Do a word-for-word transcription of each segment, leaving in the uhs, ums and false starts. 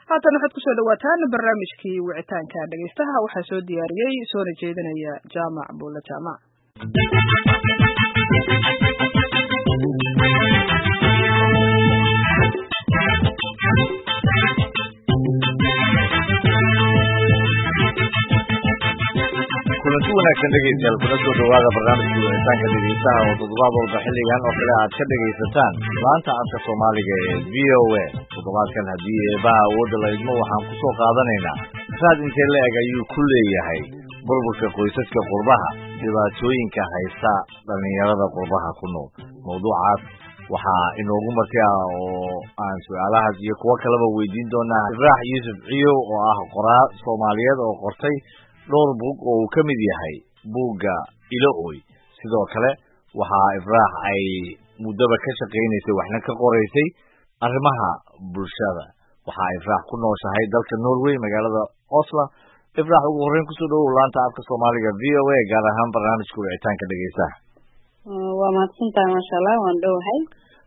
haatan waxaad kusoo dhawaataan barnaamijkii wicitaanka dhegaystaha waxaa soo diyaariyey soona jeedinaya jaamac buulla jaamac. kulanti wanaagsan dhegaystayaal kuna soo dhawaada barnaamijka wicitaanka dhegaystaha oo toddobaad walba xilligan oo kale aad ka dhegaysataan laanta afka soomaaliga ee v o a. toddobaadkan haddii eebaha awoodda la idmo waxaan ku soo qaadanaynaa raad intee la eg ayuu ku leeyahay burburka qoysaska qurbaha dhibaatooyinka haysta dhallinyarada qurbaha ku nool. mawduucaas waxaa inoogu marti ah oo aan su-aalahaas iyo kuwo kaleba weydiin doonaa ibraax yuusuf ciyow oo ah qoraa soomaaliyeed oo qortay dhowr buug oo uu ka mid yahay buugga ilo oy. sidoo kale waxaa ibraax ay muddaba ka shaqaynaysay waxna ka qoraysay arrimaha bulshada. waxaa ibraax ku nooshahay dalka Norway magaalada Oslo. ibraax ugu horreyn kusoo dhawow laanta afka soomaaliga v o a gaar ahaan barnaamijka wicitaanka dhegaystaha. waa mahadsantahay maasha allah waan dhowahay.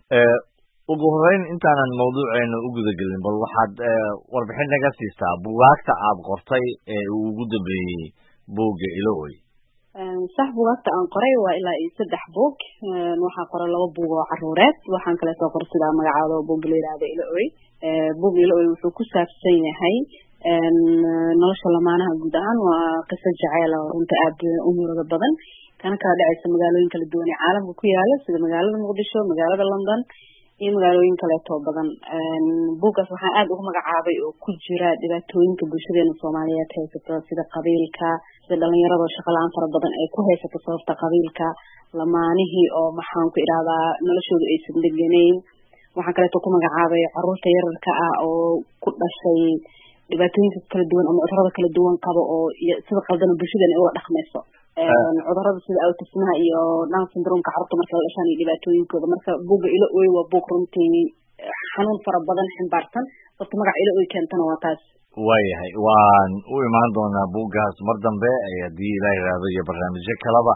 ugu horreyn intaanan mawduuceena u guda gelin bal waxaad warbixin naga siistaa buugaagta aad qortay ee uu ugu dambeeyey buugga ilo oy. sax buugaagta aan qoray waa ilaa iyo saddex buug. waxaan qoray laba buug oo caruureed, waxaan kale soo qoray sidaa magacaada oo buugga la yidhaahdo ilo oy. buugga ilo oy wuxuu ku saabsan yahay nolosha lamaanaha guud ahaan. waa qiso jaceyl oo runtii aad u murugo badan kana kala dhacaysa magaalooyin kala duwan ee caalamka ku yaala sida magaalada muqdisho, magaalada london iyo magaalooyin kaleetoo badan. buuggaas waxaan aad ugu magacaabay oo ku jira dhibaatooyinka bulshadeena soomaaliyeed haysato sida qabiilka, sida dhalinyarada shaqo la-aan fara badan ay ku haysato sababta qabiilka, lamaanihii oo maxaan ku idhahdaa noloshooda aysan deganayn. waxaan kaleeto ku magacaabay caruurta yararka ah oo ku dhashay dhibaatooyinka kala duwan ama cudurada kala duwan qabo oo sida qaldan bulshadeena ay uga dhaqmayso. cudurada sida autismaha iyo down syndrome-ka carruurta marka la dhashaan iyo dhibaatooyinkooda. marka buugga ilo oy waa buug runtii xanuun fara badan ximbaarsan. dadka magaca ilo oy keentana waa taas. waayahay waan u imaan doonaa buuggaas mar dambe haddii ilaa yidhaahdo iyo barnaamijyo kaleba.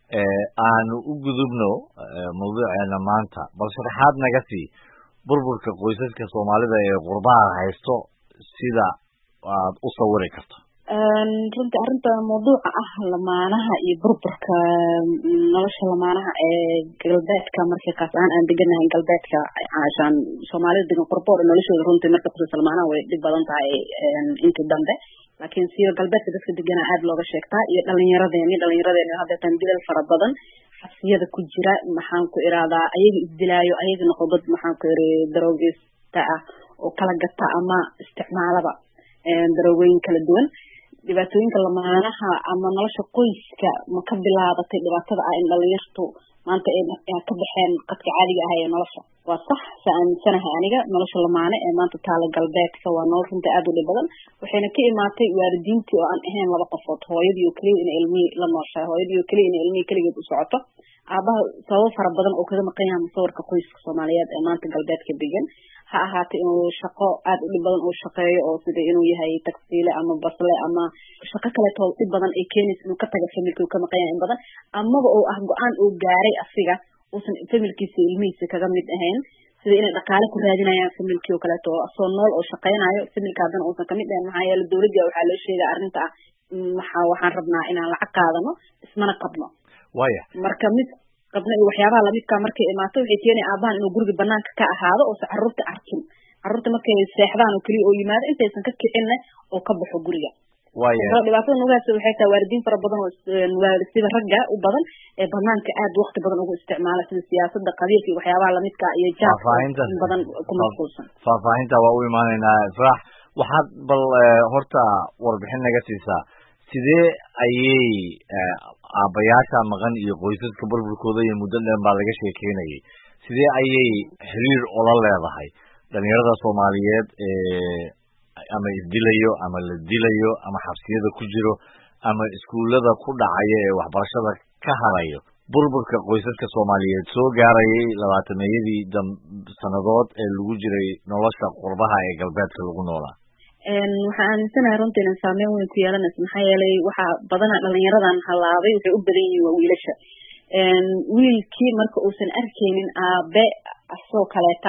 aanu u gudubno mawduuceena maanta bal sharaxaad naga sii burburka qoysaska soomaalida ee qurbaha haysto sida aad u sawiri karto. runtii arrinta mawduuca ah lamaanaha iyo burburka nolosha lamaanaha ee galbeedka markii kaas ahaan aan deganahay galbeedka caashaan soomaalida degan qurbo oo noloshooda runtii marka khusaysa lamaanaha way dhib badan tahay intii dambe, laakiin siyo galbeedka dadka deganaa aad looga sheegtaa iyo dhalinyaradeeni dhalinyaradeeni haddeetan dilal fara badan xabsiyada ku jira. maxaan ku iraadaa ayaga isdilaayo ayaga noqo dad maxaan ku iri daroogeysta ah oo kala gata ama isticmaalaba daroogooyin kala duwan. dhibaatooyinka lamaanaha ama nolosha qoyska ma ka bilaabatay dhibaatada ah in dhalinyartu maanta ay ka baxeen qadka caadiga ah ee nolosha. waa sax sa aaminsanahay aniga nolosha lamaane ee maanta taala galbeedka waa nolol runtii aad u dhib badan. waxayna ka imaatay waalidiintii oo aan ahayn laba qofood, hooyadii oo keliya inay ilmihii la nooshahay, hooyadii oo keliya inay ilmihii keligeed u socoto. aabaha sababo fara badan oo kaga maqan yahay musawirka qoyska soomaaliyeed ee maanta galbeedka degan. ha ahaatay inuu shaqo aad u dhib badan uu shaqeeyo oo sida inuu yahay tagsiile ama basle ama shaqo kaleetoo dhib badan ay keenaysa inuu ka taga familkii uu ka maqan yahay in badan, amaba oo ah go-aan uu gaaray asiga uusan familkiisa ilmihiisa kaga mid ahayn, sida inay dhaqaale ku raadinayaan familkii oo kaleeto oo asoo nool oo shaqeynayo familka haddana uusan kamid ahayn. maxaa yeele dowladda waxaa loo sheegay arrinta ah waxa waxaan rabnaa inaan lacag qaadano ismana qabno. waya marka mid qabna iyo waxyaabaha lamidka markay imaato waxay keenay aabahan inuu guriga banaanka ka ahaado oo carruurta arkin. carruurta markay seexdaan oo keliya oo yimaado intaysan ka kicinna oo ka baxo guriga. waayahay dhibaatada nugaas waxay tahay waalidiin fara badan oo sida ragga u badan ee banaanka aad waqti badan ugu isticmaala sida siyaasadda qabiilka iyo waxyaabaha lamidka iyo jaabka badan ku mashquulsan. faahfaahinta waa u imaanaynaa ibraax. waxaad bal horta warbixin naga siisaa sidee ayay aabbayaasha maqan iyo qoysaska burburkooda iyo muddo dheer baa laga sheekeynayay sidee ayay xiriir ula leedahay dhalinyarada soomaaliyeed ee ama isdilayo ama la dilayo ama xabsiyada ku jiro ama iskuullada ku dhacaya ee waxbarashada ka harayo burburka qoysaska soomaaliyeed soo gaarayay labaatameeyadii sannadood ee lagu jiray nolosha qurbaha ee galbeedka lagu noolaa. waxaan aaminsanahay runtii inay saameyn weyn ku yeelanayso. maxaa yeelay waxaa badanaa dhalinyaradan halaabay waxay u badan yihiin waa wiilasha. wiilkii marka uusan arkaynin aabe asoo kaleeta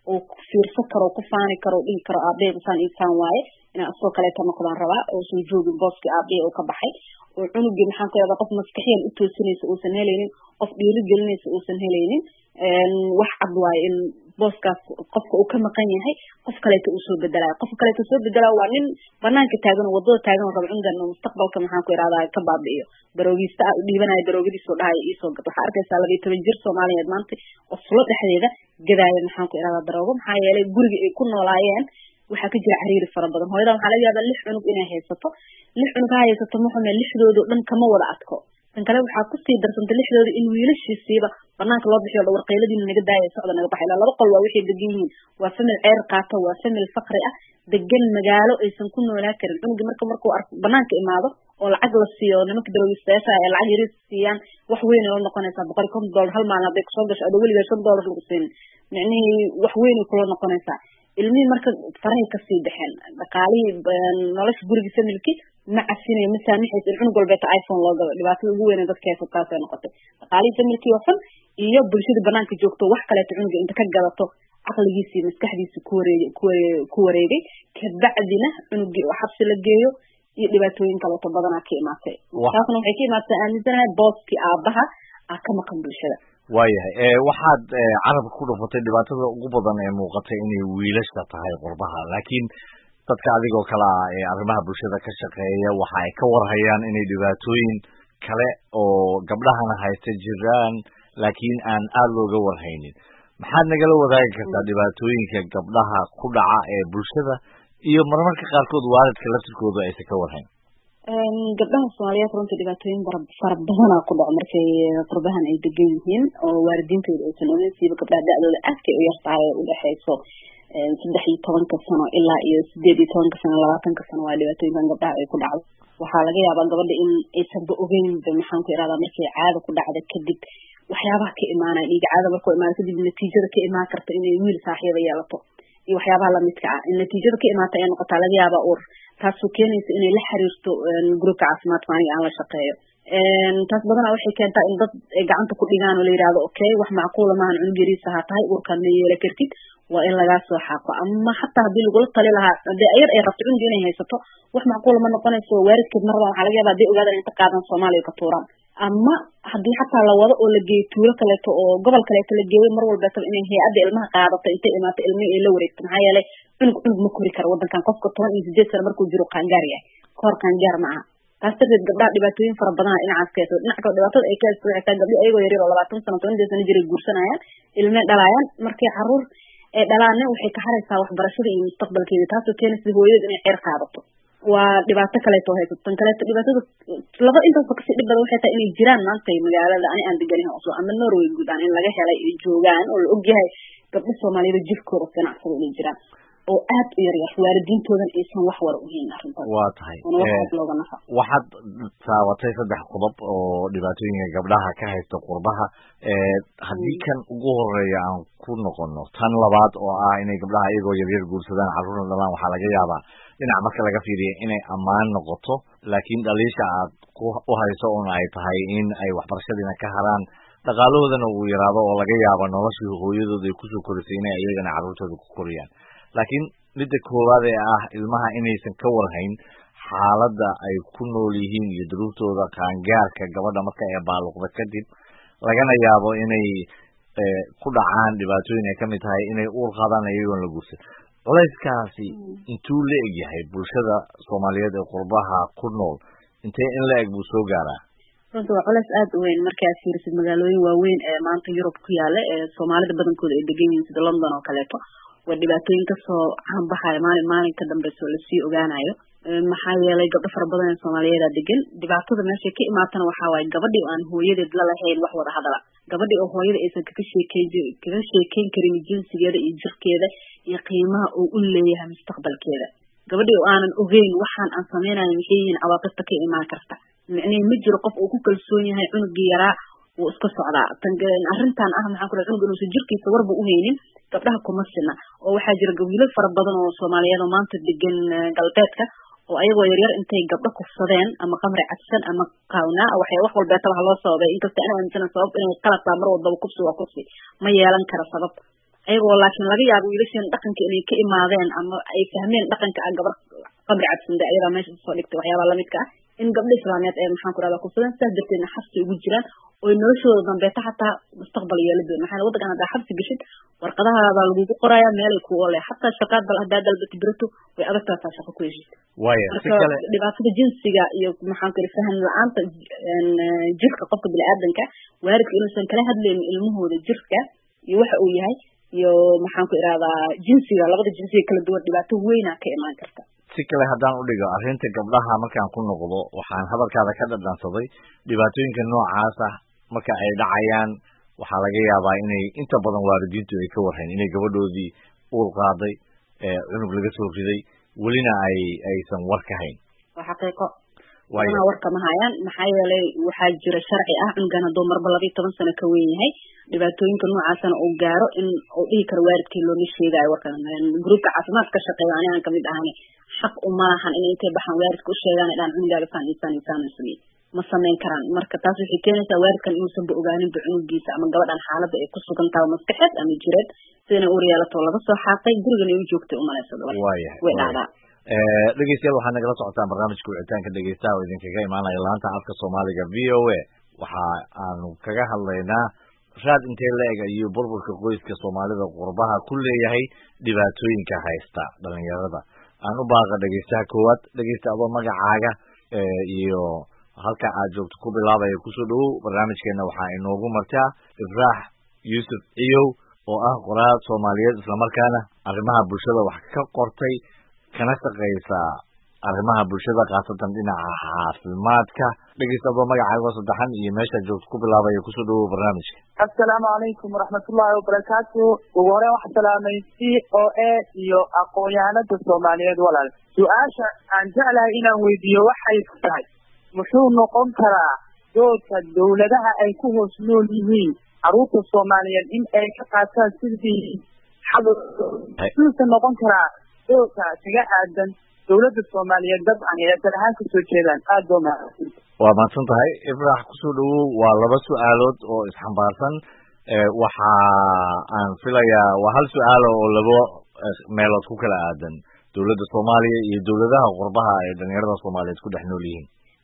oo ku fiirsan karo ku faani karo dhihi karo aabeed san insan waaye inaan soo kale ta noqdaan rabaa oo soo joogin booski aabeed oo ka baxay oo cunugi maxaan ku yiraahdaa qof maskaxiyan u toosinaysa oo san helaynin qof dhiiri gelinaysa oo san helaynin een wax cad waaye in booskaas qofka uu ka maqan yahay qof kale uu soo bedelay qof kale uu soo bedelay waa nin banaanka taagan oo wadada taagan oo rabo cundan mustaqbalka maxaan ku yiraahdaa ka baabi'iyo daroogiista u dhiibanay daroogadiis oo dhahay isoo gad waxa arkaysaa laba iyo toban jir Soomaaliyeed maanta oo fulo dhexdeeda gadaaya maxaan ku yiraahdaa daroogo maxaa yeelay guriga ay ku noolaayeen waxa ka jira xiriir fara badan hooyada waxa laga yaabaa lix cunug inay haysato lix cunug haysato maxaa lixdoodu dhan kama wada adko tan kale waxa ku sii darsantay lixdoodu in wiilashiisiiba banaanka loo bixiyo dhawr qeyladiina naga daayay socda naga baxay laba qol waa wixii degan yihiin waa famil ceer qaato waa famil faqri ah degan magaalo aysan ku noolaa karin cunuga marka markuu arko banaanka imaado oo lacag la siiyo nimanka daroogistayaasha ay lacag yar siiyaan wax weyn oo noqonaysa boqol iyo konton dollar hal maalin bay soo gasho adoo weligaa shan dollar lagu siin macni wax weyn oo kula noqonaysa ilmi marka faray ka sii bixin dhaqaalii nolosha guriga familki ma cafinay ma saamixaysa cunug walba iPhone loo gado dhibaatada ugu weyn ee dadka ay ku taasay noqotay dhaqaalii familki waxan iyo bulshada banaanka joogto wax kale cunuga inta ka gadato aqligiisa maskaxdiisa ku wareegay ku wareegay ka bacdina cunugi oo xabsi la geeyo iyo dhibaatooyin kale oo badan ka imaatay taasna waxay ka imaatay aaminsanahay booski aabaha ah ka maqan bulshada waayahay ee waxaad carabka ku dhufatay dhibaatada ugu badan ee muuqatay inay wiilasha tahay qurbaha laakiin dadka adigoo kala ee arrimaha bulshada ka shaqeeya waxa ay ka warhayaan inay dhibaatooyin kale oo gabdhahana haysta jiraan laakiin aan aad looga warhaynin maxaad nagala wadaagi kartaa dhibaatooyinka gabdhaha ku dhaca ee bulshada iyo marmarka qaarkood waalidka laftirkooda aysan ka warhayn gabdhaha Soomaaliyeed runtii dhibaatooyin fara badan ku dhaco markay qurbahan ay degan yihiin oo waalidiintooda aysan ogeyn siiba gabdhaha da'dooda aadka u yartahay u dhaxayso saddex iyo toban sano ilaa iyo sideed iyo toban sano labaatan sano waa dhibaatooyin gabdhaha ay ku dhacdo waxa laga yaabaa gabadha in aysan ogeyn maxaan ku iraahdaa markay caado ku dhacdo kadib waxyaabaha ka imaanay dhiig caado markuu imaado kadib natiijada ka imaan karta inay wiil saaxiibo yeelato iyo waxyaabaha la midka ah in natiijada ka imaata ay noqoto laga yaabaa ur taasoo keenaysa inay la xiriirto gruubka caafimaadka aniga aan la shaqeeyo taas badanaa waxay keentaa in dad ay gacanta ku dhigaan oo la yiraahdo okay wax macquul ma ahan cunug yariisa ha tahay urkan ma yeela kartid waa in laga soo xaqo ama hatta hadii lagu tali lahaa hadii ayar ay rabto cunug inay haysato wax macquul ma noqonayso waalidkeed marba waxa laga yaabaa hadii ogaadaan inta qaadan Soomaaliya ka tuuraan ama hadii hatta la wado oo la geeyo tuulo kale oo gobol kale la geeyo mar walba tan inay hay'adda ilmaha qaadato inta imaata ilmaha ay la wareegto maxaa yeelay cunug cunug ma kori karo wadankan qofka toban iyo siddeed sano markuu jiro qaangaar yahay koor qaangaar ma aha taas dadka gabdhaha dhibaatooyin fara badan dhinacaas ka soo dhinaca dhibaatada ay ka soo xigtaa gabdho ayagoo yar oo labaatan sano toban sano jiray guursanayaan ilmo dhalayaan markay caruur ee dhalaana waxay ka haraysaa waxbarashada iyo mustaqbalkeeda taasoo keenaysa hooyada inay xeer qaadato waa dhibaato kale oo haysto tan kale dhibaatada laba inta ka sii dhibada waxay tahay inay jiraan maanta magaalada ani aan deganahay oo ama Norway guud aan in laga helay ay joogaan oo la og yahay gabdho Soomaaliyeed jirkooda ganacsiga inay jiraan oo aad u yar yar waalidiintoodan aysan wax war u hayn arrintaas waa tahay waxaad taawatay saddex qodob oo dhibaatooyinka gabdhaha ka haysta qurbaha ee haddii kan ugu horeeya aan ku noqono tan labaad oo ah inay gabdhaha iyagoo yar yar guursadaan carruurna dhalaan waxaa laga yaabaa dhinac marka laga fiiriyo inay ammaan noqoto laakiin dhaliisha aad u hayso un ay tahay in ay waxbarashadiina ka haraan dhaqaalahoodana uu yaraado oo laga yaabo noloshii hooyadooda ay kusoo korisay inay iyagana carruurtooda ku koriyaan laakiin midda koowaad ee ah ilmaha inaysan ka warhayn xaaladda ay ku nool yihiin iyo duruuftooda qaangaarka gabadha marka ay baaluqda kadib lagana yaabo inay ku dhacaan dhibaatooyin ay kamid tahay inay uur qaadaan iyagoon la guursan culayskaasi intuu la eg yahay bulshada Soomaaliyeed ee qurbaha ku nool intee in la eg buu soo gaaraa runtii waa culays aad u weyn marka aad fiirisid magaalooyin waaweyn ee maanta Yurub ku yaala ee Soomaalida badankooda ay degan yihiin sida London oo kaleeto waa dhibaatooyin ka soo baxaya maalin maalin ka dambayso la sii ogaanayo maxaa yeelay gabdho fara badan oo Soomaaliyeed ah degan dhibaatada meesha ka imaatana waxa waay gabadhii aan hooyadeed la lahayn wax wada hadala gabadhii oo hooyada aysan kaga sheekeyn kaga sheekeyn karin jinsigeeda iyo jirkeeda iyo qiimaha uu u leeyahay mustaqbalkeeda gabadhii oo aanan ogeyn waxaan aan sameynayo maxay yihiin cawaaqibta ka imaan karta macnaheedu ma jiro qof uu ku kalsoon yahay cunugii yaraa uu iska socdaa tan arrintan ah maxaan ku leeyahay cunug inuu jirkiisa warba u haynin gabdhaha kuma sina oo waxaa jira gabiilo fara badan oo Soomaaliyeed oo maanta degan galbeedka oo ayagoo yar yar intay gabdho kufsadeen ama qamri cadsan ama qaawna waxay wax walba tabaha loo sababay inkasta inuu inta sabab inay qalad mar walba kufsi waa kufsi ma yeelan kara sabab ayagoo laakiin laga yaabo wiilashan dhaqanka inay ka imaadeen ama ay fahmeen dhaqanka ah gabar qabri cabsinde ayadaa meesha soo dhigtay waxyaabaa lamidka ah in gabdho islaameed ee maxaan ku rahdaa kufsadeen sidaas darteedna xabsi ugu jiraan oo noloshooda dambeeta xataa mustaqbal yeela doon maxaa waddankan haddaa xabsi gashid warqadahaabaa lagugu qorayaa meelay ku ole xataa shaqaad bal haddaa dalbati birato way adagtaa taa shaqo ku heshid marka dhibaatada jinsiga iyo maxaan ku fahan la-aanta jirka qofka bini-aadanka waalidka inuusan kala hadlaynin ilmahooda jirka iyo waxa uu yahay iyo maxaan ku irahdaa jinsiga labada jinsiga kala duwan dhibaato weyna ka imaan karta si kale haddaan u dhigo arrinta gabdhaha markaan ku noqdo waxaan hadalkaada ka dhadhansaday dhibaatooyinka noocaas ah marka ay dhacayaan waxaa laga yaabaa inay inta badan waalidiintu ay ka warhayn inay gabadhoodii uur qaaday cunug laga soo riday welina ay aysan war ka hayn waa xaqiiqo wana warka ma hayaan maxaa yeelay waxaa jira sharci ah cunugan hadduu marba labayo toban sano ka weyn yahay dhibaatooyinka noocaasana uu gaaro in uu dhihi karo waalidkii looma sheegaayo warkan gruubka caafimaad ka shaqeeya ani aan kamid ahani xaq uma lahan inay intay baxaan waalidka u sheegaan dhaan cunugaaga saan insaan insaan samey ma samayn karaan marka taas waxay keenaysaa waalidkan inuusanba ogaaninba cunugiisa ama gabadhan xaaladda ay ku sugan tahay maskaxeed ama jireed sidana uur yeelatoo laga soo xaaqay gurigan ay u joogtay umalaysada way dhacdaa dhegeystayaal waxaad nagala socotaan barnaamijka wicitaanka dhegeystaha oo idinkaga imaanaya laanta afka soomaaliga v o a waxa aanu kaga hadlaynaa raad intee la-eg ayuu burburka qoyska soomaalida qurbaha ku leeyahay dhibaatooyinka haysta dhalinyarada aan u baaqa dhegeystaha koowaad dhegeysta adoo magacaaga iyo halka aad joogto ku bilaabaya kusoo dhawow barnaamijkeena waxaa inoogu martaa ifraax yuusuf ciyow oo ah qoraal soomaaliyeed islamarkaana arrimaha bulshada wax ka qortay kana shaqeysa arrimaha bulshada khaasatan dhinaca caafimaadka dhegeysta adoo magacaaga saddexan iyo meesha joogto ku bilaabaya kusoo dhawow barnaamijka assalaamu calaykum waraxmatullaahi wabarakaatu ugu horeen waxaa salaamay c o a iyo aqoon-yahanada soomaaliyeed walaal su-aasha aan jeclahay inaan weydiiyo waxay tahay muxuu noqon karaa doodka dawladaha ay ku hoos nool yihiin caruurta soomaaliyeed in ay ka qaataan sidii muxuusa noqon karaa doodka kaga aadan dawladda soomaaliyeed dabcan ee asal ahaan kasoo jeedaan aada boo mahadsan waa mahadsan tahay ifraax kusoo dhawow waa laba su-aalood oo isxambaarsan waxa aan filayaa waa hal su-aalo oo laba meelood ku kala aadan dawladda soomaaliya iyo dawladaha qurbaha ay dhalinyarada soomaaliyeed ku dhex nool yihiin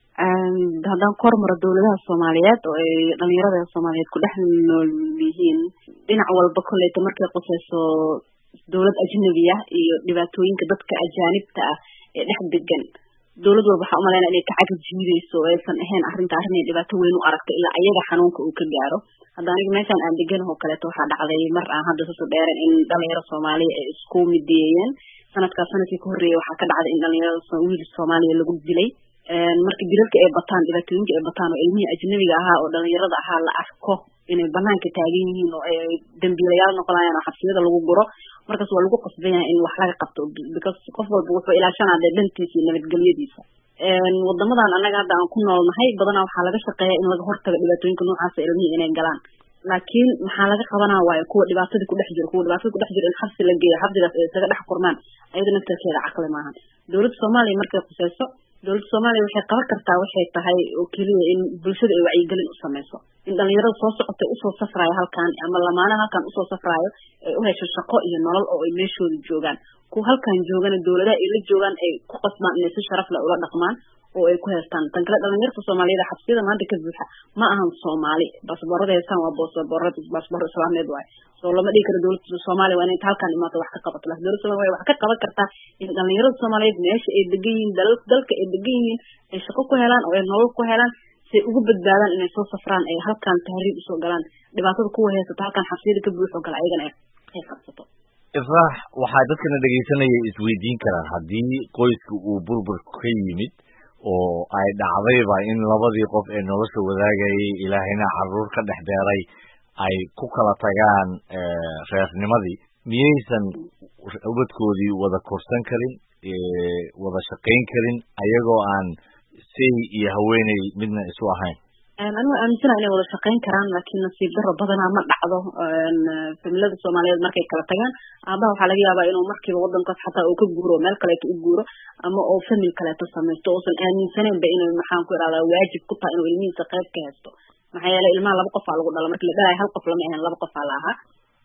haddaan ku hormaro dawladaha soomaaliyeed oo ay dhalinyarada soomaaliyeed ku dhex nool yihiin dhinac walba kolleyta markay qusayso dawlad ajnabi ah iyo dhibaatooyinka dadka ajaanibta ah ee dhex degan dawlad walba waxaa umaleynaa inay ka cagab jiidayso oo aysan ahayn arrinta arrin ay dhibaato weyn u aragto ilaa ayaga xanuunka uu ka gaaro hadda aniga meeshaan aan deganahoo kaleeto waxaa dhacday mar aan hadda saso dheereen in dhalinyaro soomaaliya ay isku mideeyeen sanadkaas sanadkii ka horreeyay waxaa ka dhacday in dhalinyarada wiil soomaaliya lagu dilay marka dilalka ay bataan dhibaatooyinka ay bataan oo ilmihii ajnabiga ahaa oo dhalinyarada ahaa la arko inay banaanka taagan yihiin oo ay dambiilayaal noqonayaan oo xabsiyada lagu guro markaas waa lagu qasban yahay in wax laga qabto because qof walba wuxuu ilaashanaa dee dhantiisa iyo nabadgelyadiisa wadamadan annaga hadda aan ku noolnahay badanaa waxaa laga shaqeeya in laga hortago dhibaatooyinka noocaasa ilmihii inay galaan laakiin maxaa laga qabanaa waayo kuwa dhibaatadii kudhex jiro kuwa dhibaatada kudhex jiro in xabsi la geeyo xabsigaas ay isaga dhex kurmaan ayada naftarkeeda caqli maahan dawladda soomaaliya markay khuseyso dawladda soomaaliya waxay qaban kartaa waxay tahay oo keliya in bulshada ay wacyigelin u sameyso in dhalinyarada soo socotay usoo safraayo halkan ama lamaanaha halkan usoo safraayo ay u hesho shaqo iyo nolol oo ay meeshooda joogaan kuwa halkan joogana dawladaha ay la joogaan ay ku qasbaan inay si sharaf leh ula dhaqmaan oo ay ku heestaan tan kale dhalinyarta soomaaliyada xabsiyada maanta ka buuxa ma ahan soomaali baasboorada heestaan waa baasboorada baasboor islaameed waaye soo lama dhihi karo dawladda soomaaliya waa inay halkan imaato wax ka qabato laakiin dawladda soomaaliya wax ka qaban kartaa in dhalinyarada soomaaliyeed meesha ay degan yihiin dal dalka ay degan yihiin ay shaqo ku helaan oo ay nolol ku helaan si ay ugu badbaadaan inay soo safraan ay halkan tahriib usoo galaan dhibaatada kuwa heysata halkan xabsiyada ka buuxo kale ayagana ay qabsato ifraax waxaa dadkana dhegeysanaya isweydiin karaan haddii qoyska uu burbur ka yimid oo ay dhacdayba in labadii qof ee nolosha wadaagayay ilaahayna caruur ka dhex beeray ay ku kala tagaan reernimadii miyaysan ubadkoodii wada korsan karin wada shaqayn karin ayagoo aan say iyo haweeney midna isu ahayn anigu aaminsana inay wada shaqayn karaan laakiin nasiib daro badanaa ma dhacdo familada soomaaliyeed markay kala tagaan aabaha waxaa laga yaabaa inuu markiiba wadankaas xataa uu ka guuro meel kaleeto u guuro ama oo famil kaleeto samaysto uusan aaminsaneynba inay maxaan ku irahdaa waajib ku tahay inuu ilmihiisa qayb ka haysto maxaa yeelay ilmaha laba qofaa lagu dhala marki la dhalayo hal qof lama ahayn laba qofaa la ahaa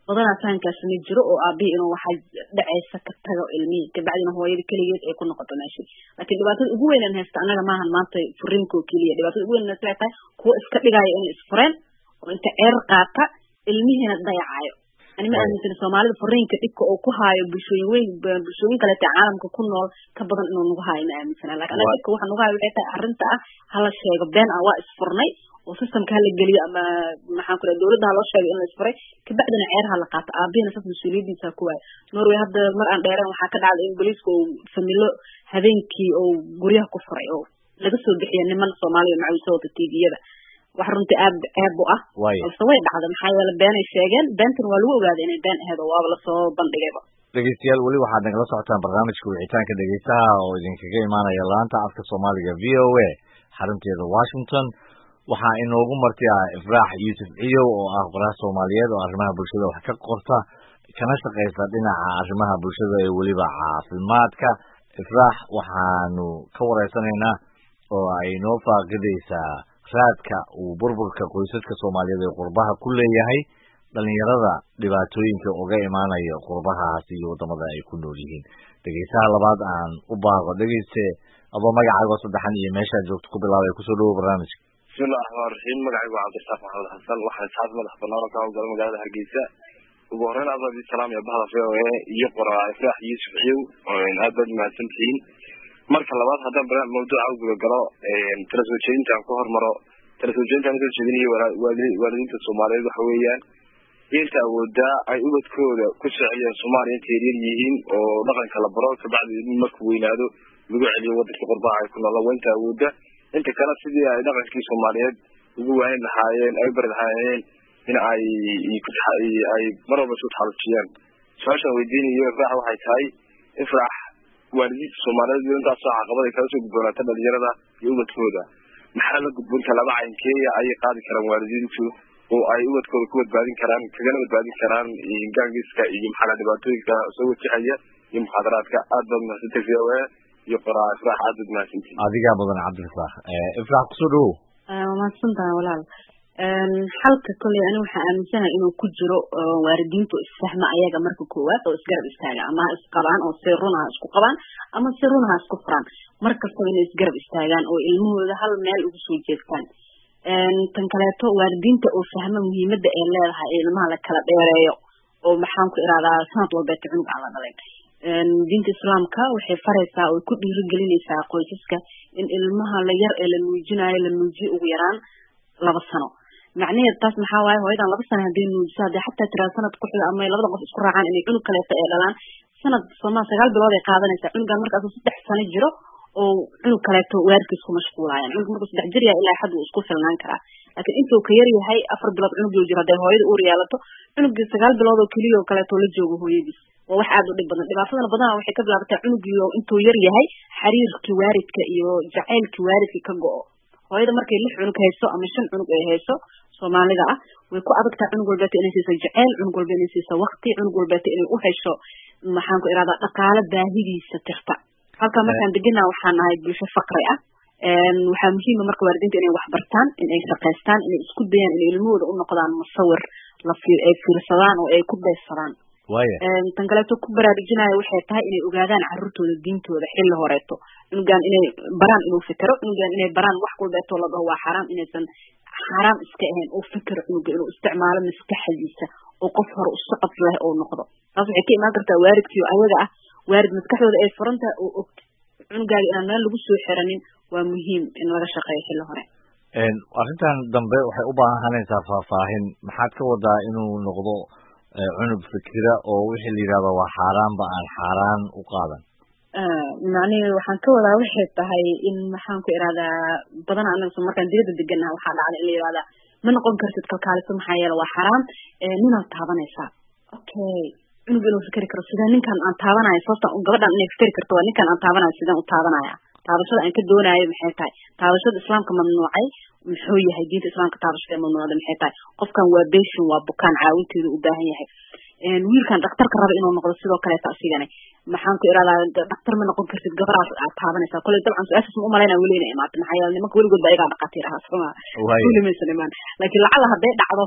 badanaa fahankaas ma jiro oo aabihi inuu waxay dhacaysa ka tago ilmihii kabacdina hooyada keligeed ay ku noqoto meeshii laakiin dhibaatada ugu weyn aan haysta annaga maahan maanta furiinka oo keliya dhibaatada ugu weyn aan haysta tahay kuwa iska dhigaya inay isfureen oo inta ceer qaata ilmihiina dayacayo ani ma aaminsan Soomaalida furiinka dhibka oo ku haayo bulshooyin weyn bulshooyin kale ee caalamka ku nool ka badan inuu nagu haayo ma aaminsan laakiin anaga dhibka waxa nagu haayo waxay tahay arrinta ah hala sheego been ah waa isfurnay oo systemka la geliyo ama maxaan ku leeyahay dawladda loo sheegay in la isfuray kabacdina ceeraha la qaato aabihina saf mas'uuliyadiisa ku waay Norway hadda mar aan dheeraan waxa ka dhacday in booliisku uu familo habeenkii oo guryaha ku furay oo laga soo bixiyay niman Soomaaliya macwiso oo T V-yada wax runtii aad aad u ah oo way dhacday maxaa yeelay been ay sheegeen beentan waa lagu ogaaday inay been ahayd oo waa la soo bandhigayba dhegeystayaal wali waxaad nagala socotaan barnaamijka wicitaanka dhegeystaha oo idinkaga imaanaya laanta afka Soomaaliga V O A xarunteeda Washington waxaa inoogu martay Ifraax Yuusuf Ciyow oo ah qoraal Soomaaliyeed oo arrimaha bulshada wax ka qorta kana shaqeysa dhinaca arrimaha bulshada ee waliba caafimaadka Ifraax waxaanu ka wareysanaynaa oo ay noo faaqidaysaa raadka uu burburka qoysaska Soomaaliyeed ee qurbaha ku leeyahay dhalinyarada dhibaatooyinka uga imaanaya qurbahaas iyo wadamada ay ku nool yihiin dhegeystaha labaad aan u baaqo dhegeyste adoo magacaaga saddexan iyo meesha joogto ku bilaabay ku soo dhawo barnaamijka bismillaah rahmaan rahiim magacaygu waa Cabdirasaaq Maxamed Xasan waxaan saad madax bannaan ka howlgala magaalada Hargeysa ugu horreyn aad baan salaam iyo bahda V O A iyo qoraa Ifraax Yuusuf Ciyow oo aad baad mahadsantihiin marka labaad haddaan barnaamij mawduuca u guda galo tala soo jeedinta aan ku hormaro tala soo jeedinta aan soo jeedinayo waalidiinta Soomaaliyeed waxa weeyaan inta awooda ay ubadkooda ku socdaan Soomaaliya inta yar yihiin oo dhaqanka la baro kabacdi markuu weynaado lagu celiyo wadanka qurbaha ay ku nool inta awooda inta kale sidii ay dhaqankii Soomaaliyeed ugu wayn lahaayeen ay bar lahaayeen in ay ku tahay ay marwaba soo xalujiyaan su'aasha weydiinayo Ifraax waxay tahay Ifraax waalidiinta Soomaaliyeed inta soo caqabada kala soo gudboonata dhalinyarada iyo ubadkooda maxaa la gudboon kala bacaynkeeya ay qaadi karaan waalidiintu oo ay ubadkooda ku badbaadin karaan kaga badbaadin karaan gaangiska iyo maxaa dhibaatooyinka soo wajahaya iyo muxaadaraadka aad baad mahadsantahay V O A iyo qoraa Ifraax aad baad mahadsantahay adiga badan Cabdirasaaq ee Ifraax ku soo dhawo ah mahadsantahay walaal een halka kale anigu waxa aaminsanahay inuu ku jiro waalidiintu isfahma ayaga marka koowaad oo isgarab istaaga ama isqabaan oo si run ah isku qabaan ama si run ah isku furaan markasta inay isgarab istaagaan oo ilmahooda hal meel ugu soo jeestaan een tan kaleeto waalidiinta oo fahma muhiimadda ay leedahay ilmaha la kala dheereeyo oo maxaan ku iraadaa sanad walba cunug aan la dhalay een diinta islaamka waxay faraysaa oo ku dhiirigelinaysaa qoysaska in ilmaha la yar ee la nuujinayo la nuujiyo ugu yaraan laba sano macnaheedu taas maxaa waaye hooyadan laba sano hadii nuujiso hadii xataa tiraa sanad ku xiga ama labada qof isku raacaan inay cunug kale ay dhalaan sanad Soomaa sagaal bilood ay qaadanaysaa cunugan markaas uu saddex sano jiro oo cunug kale to waarkiis ku mashquulayaan cunug markuu saddex jir yahay ilaa xad uu isku filnaan karaa laakiin intuu ka yar yahay afar bilood cunug uu jiro haday hooyada uur yeelato cunugii sagaal bilood oo kaliya oo kale to la joogo hooyadiis waa wax aad u dhib badan dhibaatadana badan waxay ka bilaabataa cunugii oo intuu yar yahay xiriirkii waalidka iyo jacaylkii waalidka ka go'o hooyada markay lix cunug hayso ama shan cunug ay hayso Soomaalida ah way ku adagtaa cunug walba inay siiso jacayl cunug walba inay siiso waqti cunug walba inay u hesho maxaan ku iraadaa dhaqaale baahidiisa tirta halka markaan deganaa waxaan nahay bulsho faqri ah een waxa muhiim ah marka waalidiinta inay wax bartaan inay shaqeystaan inay isku dayaan inay ilmahooda u noqdaan musawir la fiirsadaan oo ay ku daysadaan waaya een tan kale ku baraarujinaya waxay tahay inay ogaadaan carruurtooda diintooda xilli horeeto cunugan inay baraan inuu fikiro cunugan inay baraan wax walba oo la dhaho waa xaraam inaysan xaraam iska ahayn oo fikir cunuga inuu isticmaalo maskaxdiisa oo qof hore u socod leh oo noqdo taas waxay ka imaan kartaa waalidkii ayaga ah waalid maskaxdooda ay furanta oo og cunugaaga inaan meel lagu soo xiranin waa muhiim in laga shaqeeyo xilli hore een arrintan dambe waxay u baahanaysaa faahfaahin maxaad ka wadaa inuu noqdo cunug fikira oo wixii la yiraahdo waa xaraam ba aan xaraan u qaadan macnaheedu waxaan ka wadaa waxay tahay in maxaan ku iraadaa badan anaga markaan dibadda deganahay waxaa dhacday in la yiraahdaa ma noqon kartid kalkaaliso maxaa yeelay waa xaraam ninaad taabanaysaa okay cunug inuu fikri karo sidee ninkan aan taabanayo sababta gabadhan inay fikri karto waa ninkan aan taabanayo sideen u taabanaya taabashada aan ka doonayo maxay tahay taabashada islaamka mamnuucay muxuu yahay diinta islaamka taabashada mamnuucda maxay tahay qofkan waa beeshin waa bukaan caawinteedu u baahan yahay een wiilkan dhakhtarka raba inuu noqdo sidoo kale taasiigana maxaan ku iraadaa dhakhtar ma noqon kartid gabadhaas aad taabanaysaa kale dabcan su'aashaas ma u malaynaa weli inay imaato maxaa yeelay nimanka weligood baa iyagaa dhaqaatiir ahaa soma weli maysan imaan laakiin lacala hadday dhacdo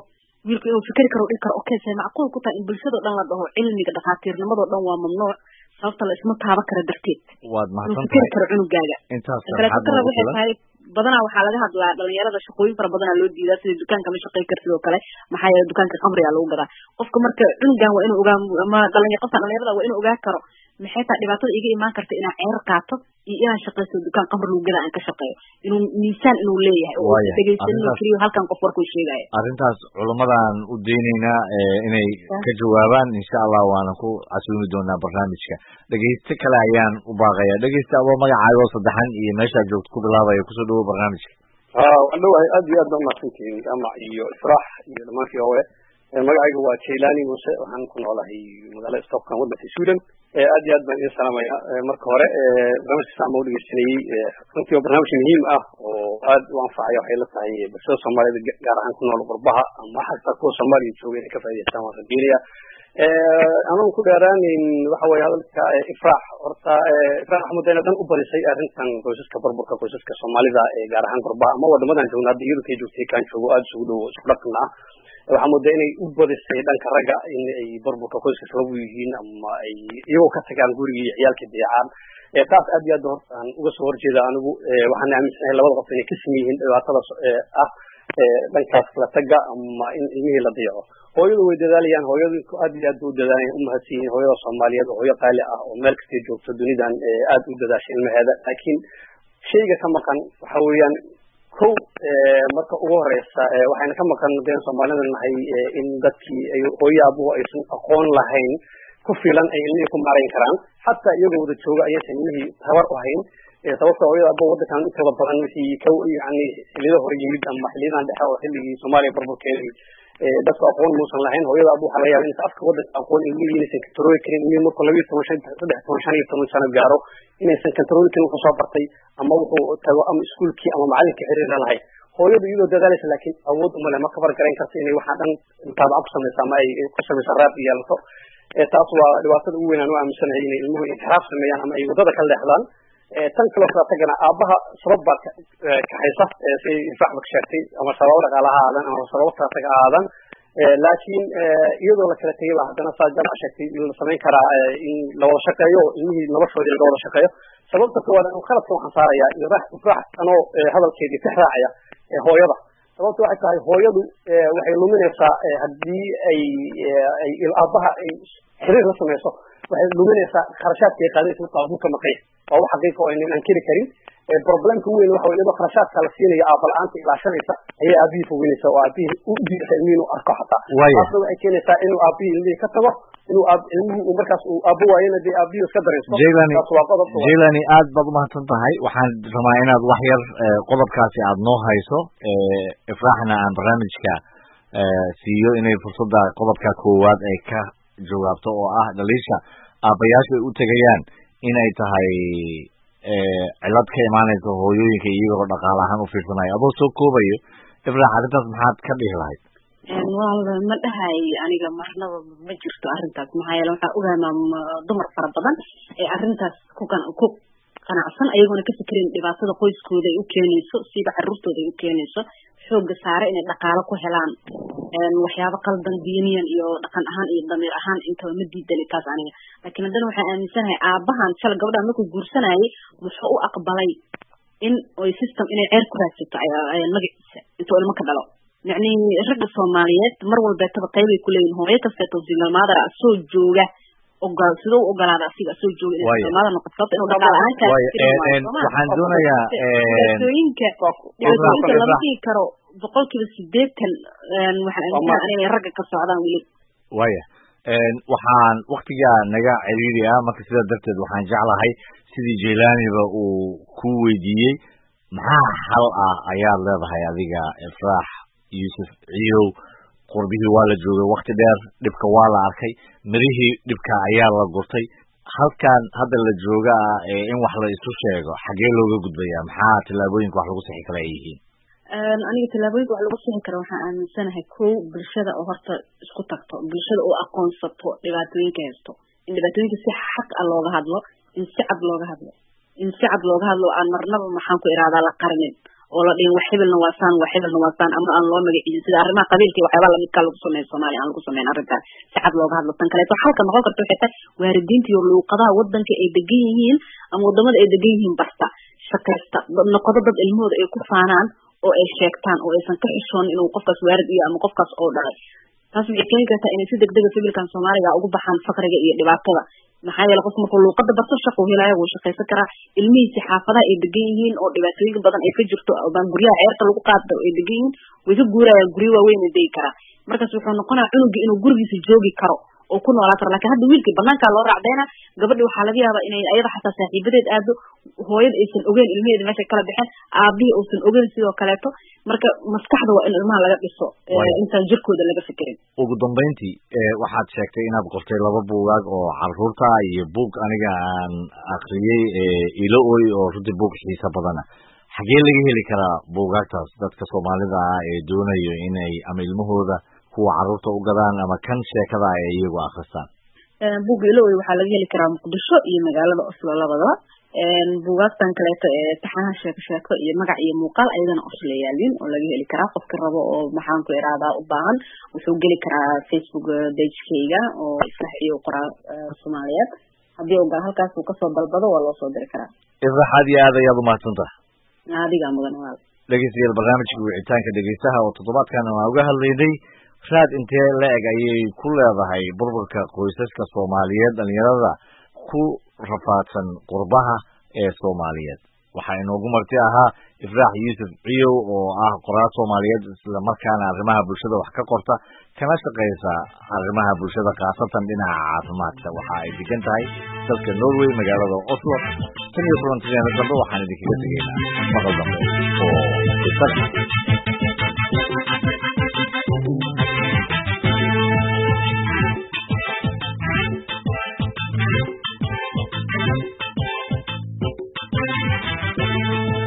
wiilku inuu fikri karo dhihi karo okay say macquul ku tahay in bulshado dhan la dhaho cilmiga dhakhaatiirnimadoo dhan waa mamnuuc sababta la isma taaba kara darteed waad mahadsan fikri karo cunugaaga intaas kale waxay tahay badanaa waxaa laga hadlaa dhalinyarada shaqooyin fara badanaa loo diidaa sida dukaanka ma shaqey kartid oo kale maxaa yeelay dukaanka khamriga lagu gadaa qofka marka cunugan waa inuu ogaa ama dhalinyarada qofka dhalinyarada waa inuu ogaa karo maxay tahay dhibaatada iga imaan karta inaan ceer qaato iyo inaan shaqeysto dukaan khamri lagu gadaa aan ka shaqeeyo inuu miisaan inuu leeyahay oo dhegeysan inuu keliyo halkan qof warkuu sheegaya arrintaas culimadan u daynaynaa inay ka jawaabaan insha allah waana ku casuumi doonaa barnaamijka dhegeyste kale ayaan u baaqaya dhegeysta adoo magacaago saddexan iyo meeshaad joogto ku bilaabaya kusoo dhawo barnaamijka waan dhawahay aad iyo aad baa umahadsantihiin amac iyo ifraax iyo dhamaankii owe magacayga waa jailani muse waxaan ku noolahay magaalada stockholm waddanka sweden aad iyo aad baan idin salaamaya marka hore barnaamijka sacma u dhegeysanayey runtii waa barnaamij muhiim ah oo aad u anfacaya waxay la tahay bulshada soomaaliyed gaar ahaan ku nool qurbaha ama xataa kuwa soomaaliya jooga inay ka faa'idaystaan waan rajeynaya anaan ku dheeraaneyn waxa weye hadalka ifraax horta ifraax axmed ayna dhan u barisay arrintan qoysaska burburka qoysaska soomaalida ee gaar ahaan qurbaha ama wadamadan joogna hadda iyadu kay joogtay kaan joogo aada isugu dhow isku dhaqna ah waxaa moodaa inay u badisay dhanka ragga in ay burburka qoyska sabab u yihiin ama ay iyagoo ka tagaan gurigii iyo ciyaalka deecaan taas aad iyo aad horta aan uga soo horjeeda anigu waxaan aaminsanahay labada qof inay ka siman yihiin dhibaatadaas ah dhankaas kala taga ama in ilmihii la dayaco hooyadu way dadaalayaan hooyadu aad iyo aad bay u dadaalayaan umahadsan yihiin hooyada soomaaliyeed oo hooyo qaali ah oo meel kastay joogto dunidan aad u dadaashay ilmaheeda laakiin shayga ka maqan waxa weeyaan kow marka ugu horeysa waxayna ka maqan deen soomaalida nahay in dadkii ay hooyo aabuhu aysan aqoon lahayn ku filan ay ilmihii ku maarayn karaan xataa iyagoo wada jooga ayaysan ilmihii tabar u hayn sababta hooyada aabuhu waddankan intooda badan wixii ka yani xilliyada hore yimid ama xilliyadan dhexe oo xilligii soomaaliya burburkeedii dadku aqoon muusan lahayn hooyada aabuhu waxaa laga yaaba inaysan afka waddanka aqoon ilmihii inaysan kantarooli karin ilmihii markuu labiyo toban shan saddex toban shan iyo toban sano gaaro inaysan kantarooli karin wuxuu soo bartay ama wuxuu tago ama iskuulkii ama macalinka xiriira lahayn hooyadu iyadoo dadaalaysa laakiin awood umale ma kabar garayn karta inay waxaa dhan mutaabaca ku samaysa ama ay ku samaysa raad yeelato taas waa dhibaatada ugu weyn aan u aaminsanahay inay ilmuhu inxiraaf sameeyaan ama ay waddada ka leexdaan tan kaloo kala tagana aabaha sabab baa kaxaysa say ifraaxba ka sheegtay ama sababo dhaqaalaha aadan ama sababo kala taga aadan laakiin iyadoo la kala tegay ba haddana saa jamac sheegtay la samayn karaa in la wada shaqeeyo ilmihii noloshoodii laga wada shaqeeyo sababta koowaad anu khaladka waxaan saarayaa ifraax anoo hadalkeedii tix raacaya hooyada sababta waxay tahay hooyadu waxay luminaysaa haddii ay ay aabaha ay xiriir la samayso waxay luminaysaa kharashaadka ay qaadaysa marka abuurka maqay waa wax xaqiiqa oo aynan ankiri karin problemka weyn waxa weye iyadoo kharashaadka la siinayo aaba la-aanta ilaashanaysa ayay aabihii fogeynaysa oo aabihii u diidaysa ilmihii inuu arko xataa taasna waxay keenaysaa inuu aabihii ilmihii ka tago inuu ilmihii uu markaas uu aabo waayana dee aabihii iska daraysto taas waa qodob jailani aad baad umahadsan tahay waxaan rabaa inaad wax yar qodobkaasi aad noo hayso ifraaxna aan barnaamijka siiyo inay fursadda qodobka koowaad ay ka jawaabto oo ah dhaliisha aabayaashu ay u tegayaan inay tahay cilad ka imaanaysa hooyooyinka iyagoo dhaqaale ahaan u fiirsanayo adoo soo koobayo ifraax arrintaas maxaad ka dhihi lahayd wal ma dhahay aniga marnaba ma jirto arrintaas maxaa yeele waxaa ogaamaa dumar fara badan ee arrintaas ku ku qanacsan ayagona ka fikirayn dhibaatada qoyskooda ay u keenayso siiba caruurtooda ay u keenayso xooga saare inay dhaqaalo ku helaan waxyaabo qaldan diiniyan iyo dhaqan ahaan iyo damiir ahaan intaba ma diidani taas aniga laakiin haddana waxaan aaminsanahay aabahan shala gabadhaan markuu guursanayay muxuu u aqbalay in oy system inay ceer ku raadsato magaciisa intuu ilmo ka dhalo yacni ragga soomaaliyeed mar walbeetaba qaybay ku leeyihin hooyo kasteeto single mother ah soo jooga ogaal sidoo u ogolaada asiga soo jooga inay single mother noqoto sababta inuu dhaqaale ahaan kaa waxaan doonayaa dhibaatooyinka dhibaatooyinka lama dhigi karo boqolkiiba sideetan waxaan aaminsanaa inay ragga ka socdaan weli waya waxaan waktigaa naga ciriiri ah marka sidaa darteed waxaan jeclahay sidii jailaniba uu ku weydiiyey maxaa xal ah ayaad leedahay adiga ifraax yuusuf ciyow qurbihii waa la joogay wakti dheer dhibka waa la arkay mirihii dhibka ayaa la gurtay halkan hadda la jooga ah in wax la isu sheego xagee looga gudbayaa maxaa tillaabooyinka wax lagu sixi kara ay yihiin aniga tillaabooyinka wax lagu sixi karo waxaan aaminsanahay kow bulshada oo horta isku tagto bulshada oo aqoonsato dhibaatooyinka haysto in dhibaatooyinka si xaq ah looga hadlo in si cad looga hadlo in si cad looga hadlo aan marnaba maxaan ku iraadaa la qarinin oo la dhihin wax hebelna waa saan wax hebelna waa saan ama aan loo magaciisin sida arrimaha qabiilka iyo waxyaabaa lamidka lagu sameeyo Soomaaliya aan lagu sameyn arrintaas si cad looga hadlo tan kaleeto halka noqon karta waxay tahay waalidiinta iyo luuqadaha wadanka ay degan yihiin ama wadamada ay degan yihiin barta shaqaysta noqodo dad ilmahooda ay ku faanaan oo ay sheegtaan oo aysan ka xishoon inuu qofkaas waalid iyo ama qofkaas oo dhalay taas waxay keeni kartaa inay si degdeg ah sibilkan Soomaaliga ugu baxaan faqriga iyo dhibaatada maxaa yeelay qofku markuu luuqada barto shaqo helaya wuu shaqaysan karaa ilmihiisa xaafadaha ay degan yihiin oo dhibaatooyin badan ay ka jirto baan guryaha ceerta lagu qaado ay degan yihiin way ka guurayaan guryo waaweyn ay degi karaa markaas wuxuu noqonayaa cunuga inuu gurigiisa joogi karo oo ku noolaa karo laakiin hadda wiilkii banaanka loo raacdeena gabadhii waxaa laga yaabaa inay ayada xataa saaxiibadeed aado hooyada aysan ogeyn ilmaheeda meesha kala bixin aabihii uusan ogeyn sidoo kaleeto marka maskaxda waa in ilmaha laga dhiso intaan jirkooda laga fikirin ugu dambeyntii waxaad sheegtay inaad qortay laba buugaag oo caruurta iyo buug aniga aan akriyey ilo oy oo runtii buug xiiso badana xagee laga heli karaa buugaagtaas dadka Soomaalida ah ee doonayo inay ama ilmahooda kuwa caruurta u gadaan ama kan sheekada ay iyagu akhristaan buug ilo oy waxaa laga heli karaa Muqdisho iyo magaalada Oslo labadaba buugaagtan kaleeto ee taxanaha sheeko sheeko iyo magac iyo muuqaal ayadana Oslo yaalin oo laga heli karaa qofka rabo oo maxaan ku iraadaa u baahan wuxuu geli karaa Facebook page-kayga oo Ifraax iyo qoraa Soomaaliyeed haddii uu gal halkaas uu kasoo dalbado waa loo soo diri karaa Ifraax aad iyo aad ayaad u mahadsantahay adiga mudan walaal dhegeystayaal barnaamijka wicitaanka dhegeystaha oo toddobaadkan aan uga hadlaynay raad intee la-eg ayay ku leedahay burburka qoysaska Soomaaliyeed dhalinyarada ku rafaadsan qurbaha ee Soomaaliyeed waxaa inoogu marti ahaa Ifraax Yuusuf Ciyow oo ah qoraa Soomaaliyeed isla markaana arrimaha bulshada wax ka qorta kana shaqeysa arrimaha bulshada khaasatan dhinaca caafimaadka waxa ay degan tahay dalka Norway magaalada Oslo tan iyo kulantideena dambe waxaan idinkaga tegaynaa maqal dambe oo isag